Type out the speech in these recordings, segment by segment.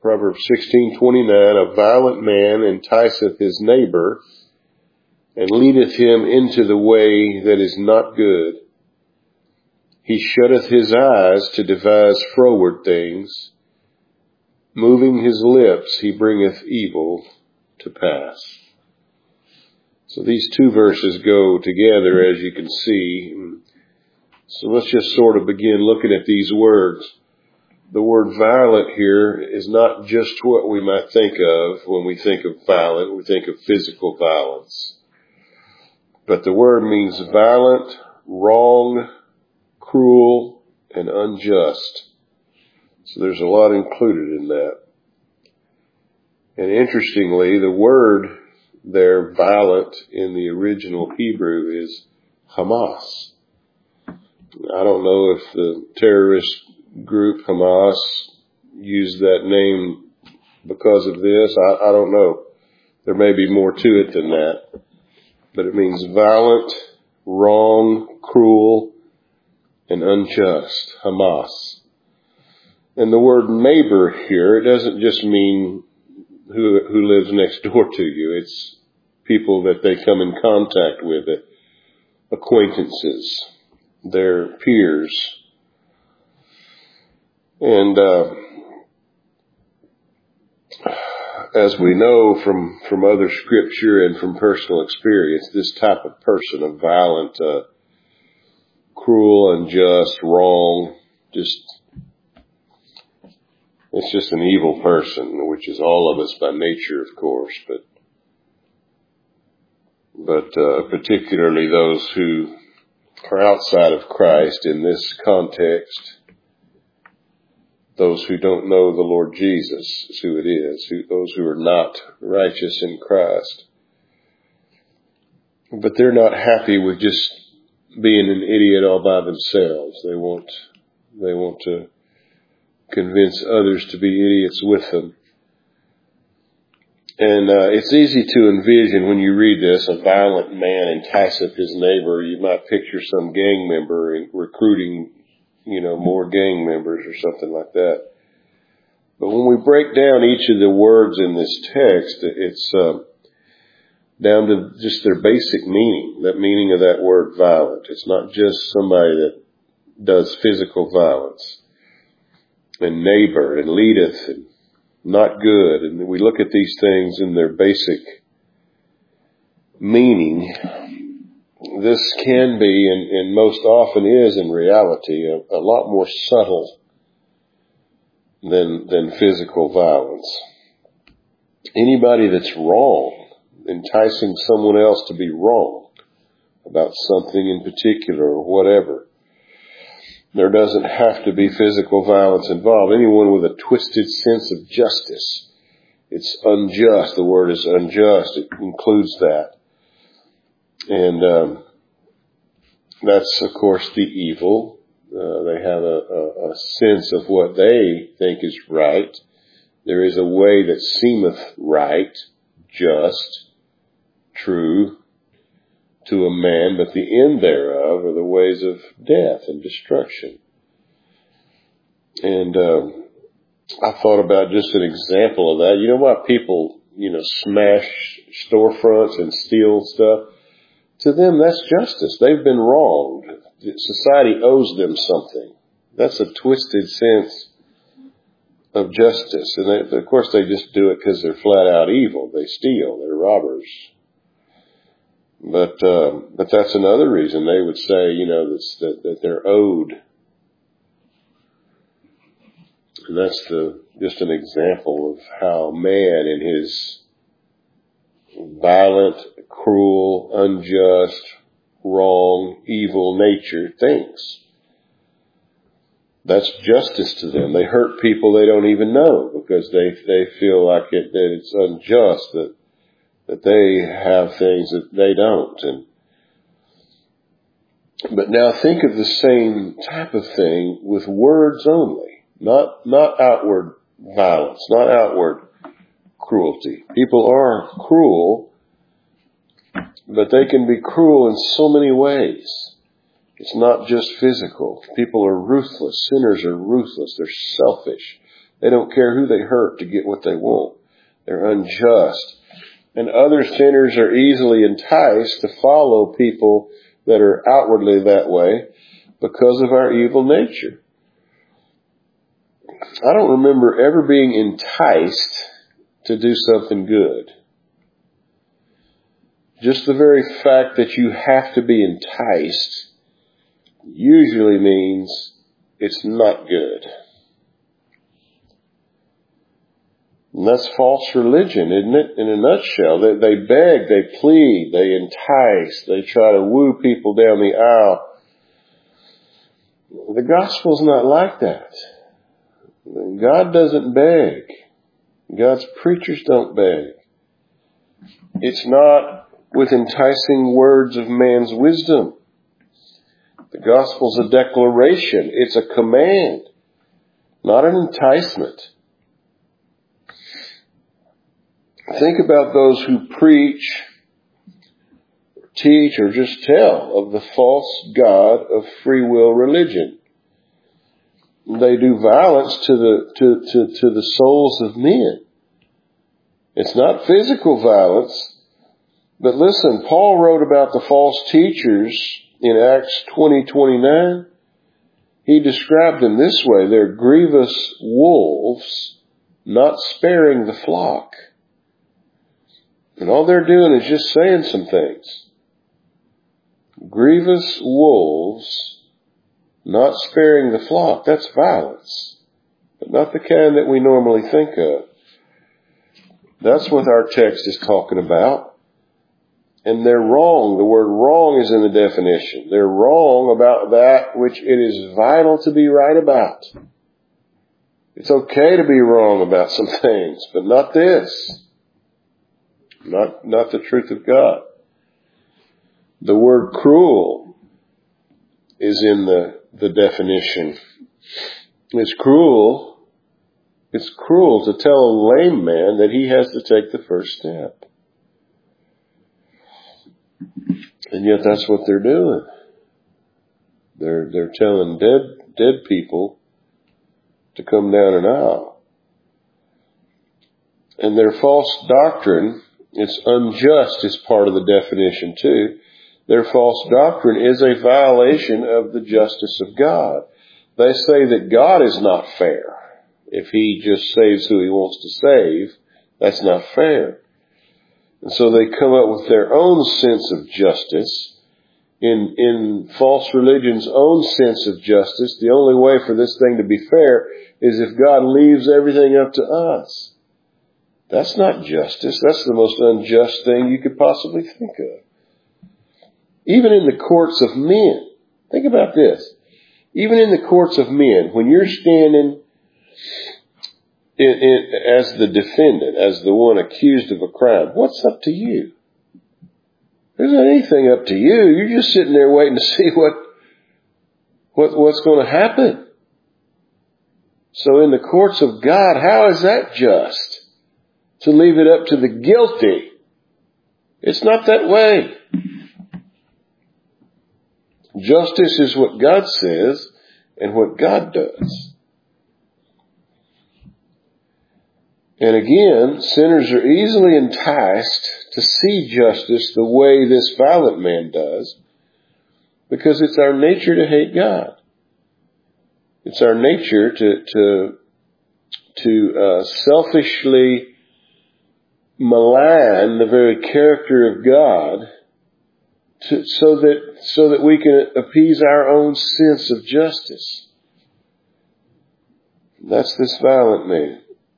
Proverbs 16:29, a violent man enticeth his neighbor, and leadeth him into the way that is not good. He shutteth his eyes to devise froward things. Moving his lips, he bringeth evil to pass. So these two verses go together, as you can see. So let's just sort of begin looking at these words. The word violent here is not just what we might think of when we think of violent. We think of physical violence. But the word means violent, wrong, cruel, and unjust. So there's a lot included in that. And interestingly, the word there, violent, in the original Hebrew is Hamas. I don't know if the terrorist group Hamas used that name because of this. I don't know. There may be more to it than that. But it means violent, wrong, cruel, and unjust. Hamas. And the word neighbor here, it doesn't just mean who lives next door to you. It's people that they come in contact with, acquaintances, their peers. And as we know from other scripture and from personal experience, this type of person, a violent, cruel, unjust, wrong, it's just an evil person, which is all of us by nature, of course, but particularly those who are outside of Christ in this context. Those who don't know the Lord Jesus is who it is, those who are not righteous in Christ. But they're not happy with just being an idiot all by themselves. They want to convince others to be idiots with them. And it's easy to envision when you read this, a violent man enticeth his neighbor. You might picture some gang member recruiting more gang members or something like that. But when we break down each of the words in this text, it's down to just their basic meaning, that meaning of that word violent. It's not just somebody that does physical violence. And neighbor, and leadeth, and not good. And we look at these things in their basic meaning. This can be, and most often is in reality, a lot more subtle than physical violence. Anybody that's wrong, enticing someone else to be wrong about something in particular or whatever, there doesn't have to be physical violence involved. Anyone with a twisted sense of justice, it's unjust. The word is unjust. It includes that. And that's, of course, the evil. They have a sense of what they think is right. There is a way that seemeth right, just, true to a man, but the end thereof are the ways of death and destruction. And I thought about just an example of that. You know why people, smash storefronts and steal stuff? To them, that's justice. They've been wronged. Society owes them something. That's a twisted sense of justice. And of course, they just do it because they're flat out evil. They steal. They're robbers. But that's another reason they would say, that they're owed. And that's just an example of how man in his violent, cruel, unjust, wrong, evil nature thinks. That's justice to them. They hurt people they don't even know because they feel like that it's unjust, that they have things that they don't. But now think of the same type of thing with words only, not outward violence, not outward cruelty. People are cruel, but they can be cruel in so many ways. It's not just physical. People are ruthless. Sinners are ruthless. They're selfish. They don't care who they hurt to get what they want. They're unjust. And other sinners are easily enticed to follow people that are outwardly that way because of our evil nature. I don't remember ever being enticed to do something good. Just the very fact that you have to be enticed usually means it's not good. And that's false religion, isn't it? In a nutshell, they beg, they plead, they entice, they try to woo people down the aisle. The gospel's not like that. God doesn't beg. God's preachers don't beg. It's not with enticing words of man's wisdom. The gospel's a declaration. It's a command, not an enticement. Think about those who preach, teach, or just tell of the false god of free will religion. They do violence to the souls of men. It's not physical violence, but listen, Paul wrote about the false teachers in Acts 20:29. He described them this way: they're grievous wolves, not sparing the flock. And all they're doing is just saying some things. Grievous wolves, not sparing the flock. That's violence, but not the kind that we normally think of. That's what our text is talking about. And they're wrong. The word wrong is in the definition. They're wrong about that which it is vital to be right about. It's okay to be wrong about some things, but not this. Not the truth of God. The word cruel is in the definition. It's cruel to tell a lame man that he has to take the first step. And yet that's what they're doing. They're telling dead people to come down an aisle. And their false doctrine, it's unjust is part of the definition too. Their false doctrine is a violation of the justice of God. They say that God is not fair. If he just saves who he wants to save, that's not fair. And so they come up with their own sense of justice. In false religion's own sense of justice, the only way for this thing to be fair is if God leaves everything up to us. That's not justice. That's the most unjust thing you could possibly think of. Even in the courts of men. Think about this. Even in the courts of men, when you're standing as the defendant, as the one accused of a crime, what's up to you? There's not anything up to you. You're just sitting there waiting to see what's going to happen. So in the courts of God, how is that just? To leave it up to the guilty. It's not that way. Justice is what God says and what God does. And again, sinners are easily enticed to see justice the way this violent man does, because it's our nature to hate God. It's our nature to selfishly malign the very character of God, so that we can appease our own sense of justice. That's this violent man.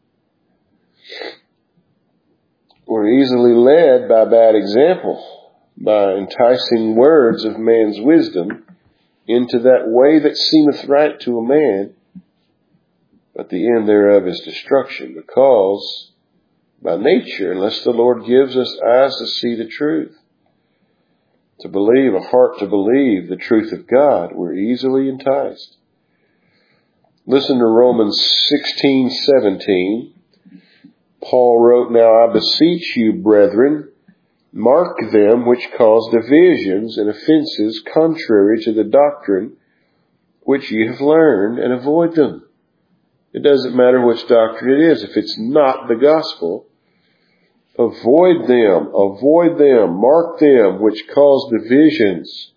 We're easily led by bad example, by enticing words of man's wisdom into that way that seemeth right to a man, but the end thereof is destruction, because by nature, unless the Lord gives us eyes to see the truth, to believe, a heart to believe the truth of God, we're easily enticed. Listen to Romans 16:17. Paul wrote, "Now I beseech you, brethren, mark them which cause divisions and offenses contrary to the doctrine which ye have learned, and avoid them." It doesn't matter which doctrine it is. If it's not the gospel, avoid them, mark them which cause divisions,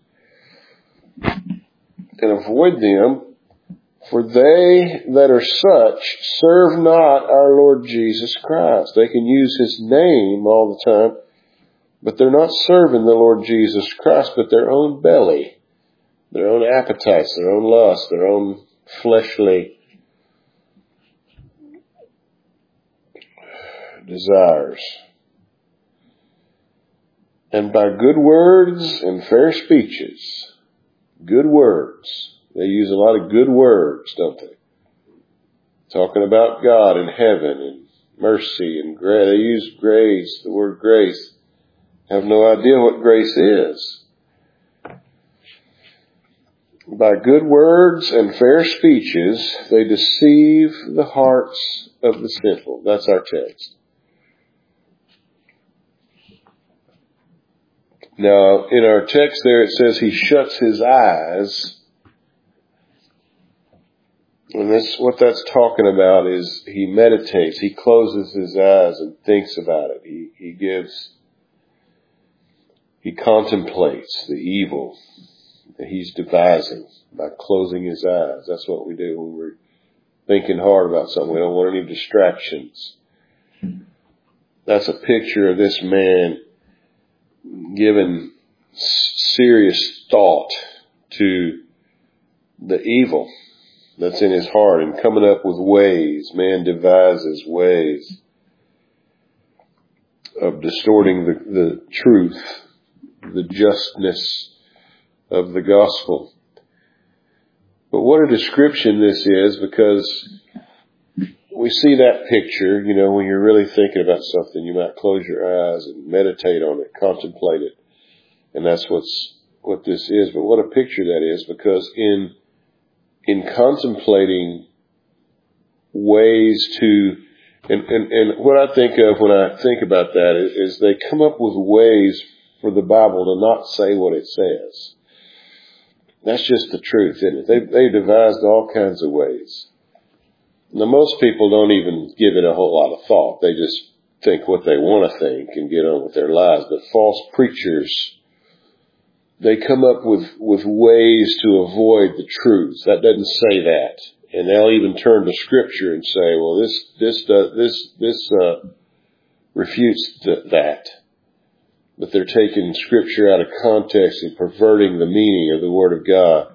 and avoid them, for they that are such serve not our Lord Jesus Christ. They can use His name all the time, but they're not serving the Lord Jesus Christ, but their own belly, their own appetites, their own lust, their own fleshly desires. And by good words and fair speeches, good words. They use a lot of good words, don't they? Talking about God and heaven and mercy and grace. They use grace, the word grace. Have no idea what grace is. By good words and fair speeches, they deceive the hearts of the simple. That's our text. Now, in our text there it says He shuts His eyes. And what that's talking about is He meditates. He closes His eyes and thinks about it. He contemplates the evil that He's devising by closing His eyes. That's what we do when we're thinking hard about something. We don't want any distractions. That's a picture of this man giving serious thought to the evil that's in his heart and coming up with ways. Man devises ways of distorting the truth, the justness of the gospel. But what a description this is, because we see that picture, when you're really thinking about something, you might close your eyes and meditate on it, contemplate it. And that's what this is. But what a picture that is, because in contemplating ways to, and what I think of when I think about that is they come up with ways for the Bible to not say what it says. That's just the truth, isn't it? They devised all kinds of ways. Now, most people don't even give it a whole lot of thought. They just think what they want to think and get on with their lives. But false preachers, they come up with ways to avoid the truth. That doesn't say that. And they'll even turn to Scripture and say, well, this refutes that. But they're taking Scripture out of context and perverting the meaning of the Word of God.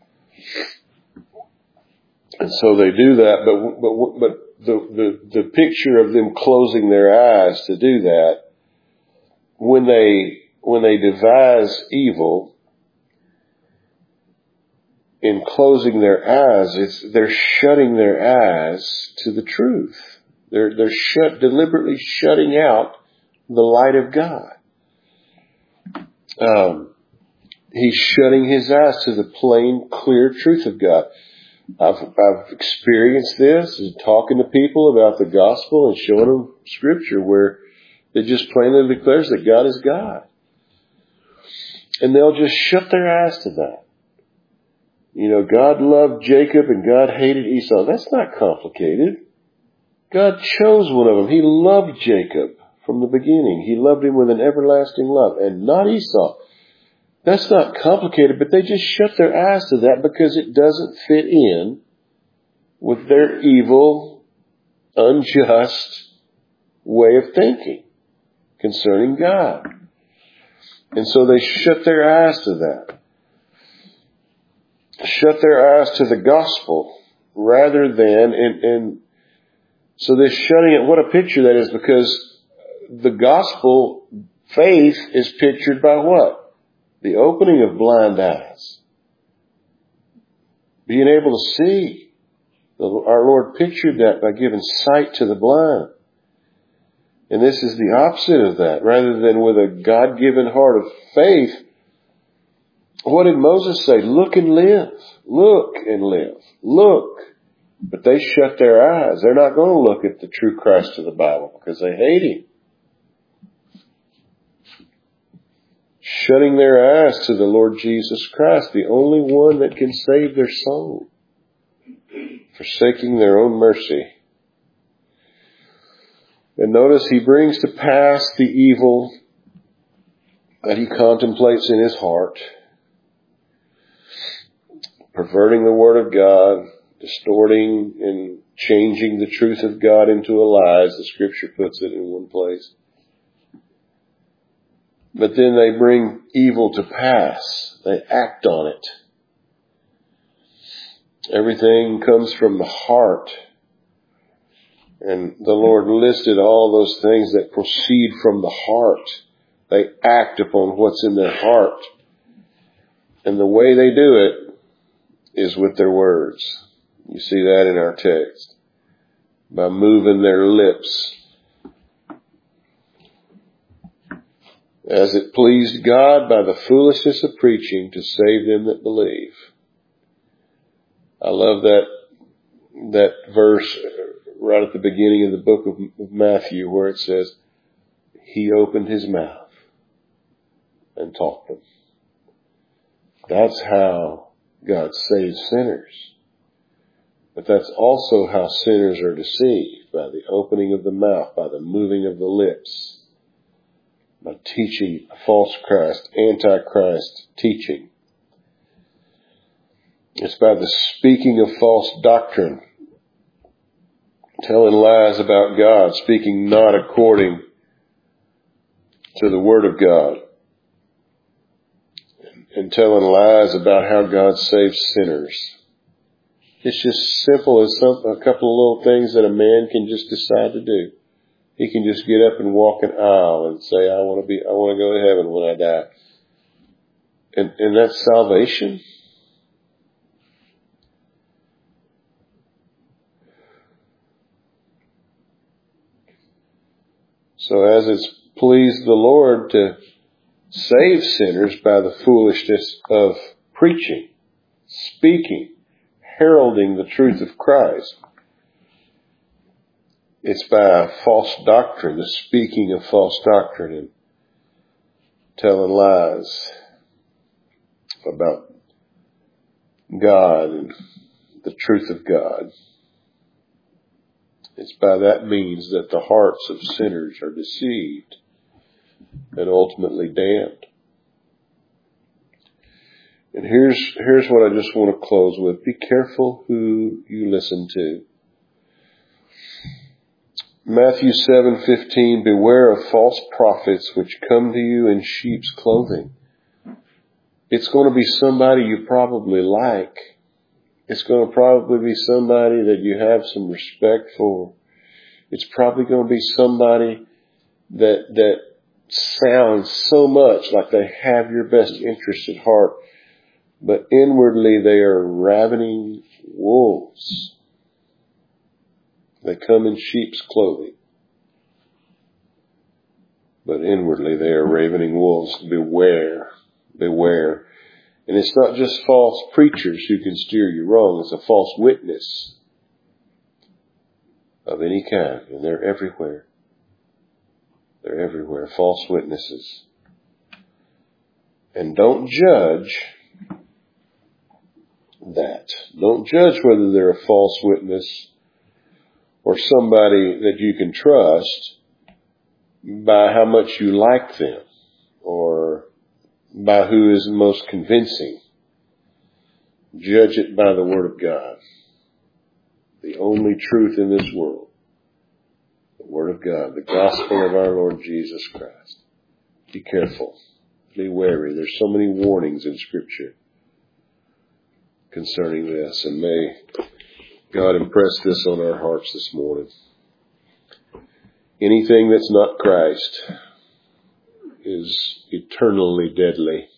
And so they do that, but the picture of them closing their eyes to do that, when they devise evil, in closing their eyes, they're shutting their eyes to the truth. They're deliberately shutting out the light of God. He's shutting his eyes to the plain, clear truth of God. I've experienced this in talking to people about the gospel and showing them Scripture where it just plainly declares that God is God. And they'll just shut their eyes to that. God loved Jacob and God hated Esau. That's not complicated. God chose one of them. He loved Jacob from the beginning. He loved him with an everlasting love, and not Esau. That's not complicated, but they just shut their eyes to that because it doesn't fit in with their evil, unjust way of thinking concerning God. And so they shut their eyes to that. Shut their eyes to the gospel rather than, and so this shutting it, what a picture that is, because the gospel faith is pictured by what? The opening of blind eyes. Being able to see. Our Lord pictured that by giving sight to the blind. And this is the opposite of that. Rather than with a God-given heart of faith, what did Moses say? Look and live. Look and live. Look. But they shut their eyes. They're not going to look at the true Christ of the Bible because they hate Him. Shutting their eyes to the Lord Jesus Christ, the only one that can save their soul. forsaking their own mercy. And notice he brings to pass the evil that he contemplates in his heart, perverting the Word of God, distorting and changing the truth of God into a lie, as the Scripture puts it in one place. But then they bring evil to pass. They act on it. Everything comes from the heart. And the Lord listed all those things that proceed from the heart. They act upon what's in their heart. And the way they do it is with their words. You see that in our text. By moving their lips. As it pleased God by the foolishness of preaching to save them that believe. I love that verse right at the beginning of the book of Matthew where it says, He opened His mouth and taught them. That's how God saves sinners. But that's also how sinners are deceived, by the opening of the mouth, by the moving of the lips, by teaching a false Christ, antichrist teaching. It's by the speaking of false doctrine, telling lies about God, speaking not according to the Word of God, and telling lies about how God saves sinners. It's just simple as a couple of little things that a man can just decide to do. He can just get up and walk an aisle and say, I want to go to heaven when I die. And that's salvation. So as it's pleased the Lord to save sinners by the foolishness of preaching, speaking, heralding the truth of Christ, it's by false doctrine, the speaking of false doctrine and telling lies about God and the truth of God. It's by that means that the hearts of sinners are deceived and ultimately damned. And here's what I just want to close with. Be careful who you listen to. Matthew 7:15, beware of false prophets which come to you in sheep's clothing. It's going to be somebody you probably like. It's going to probably be somebody that you have some respect for. It's probably going to be somebody that sounds so much like they have your best interest at heart, but inwardly they are ravening wolves. They come in sheep's clothing, but inwardly they are ravening wolves. Beware, beware. And it's not just false preachers who can steer you wrong. It's a false witness of any kind. And they're everywhere. They're everywhere. False witnesses. And don't judge that. Don't judge whether they're a false witness or somebody that you can trust by how much you like them or by who is most convincing. Judge it by the Word of God. The only truth in this world. The Word of God. The gospel of our Lord Jesus Christ. Be careful. Be wary. There's so many warnings in Scripture concerning this. And may God impress this on our hearts this morning. Anything that's not Christ is eternally deadly.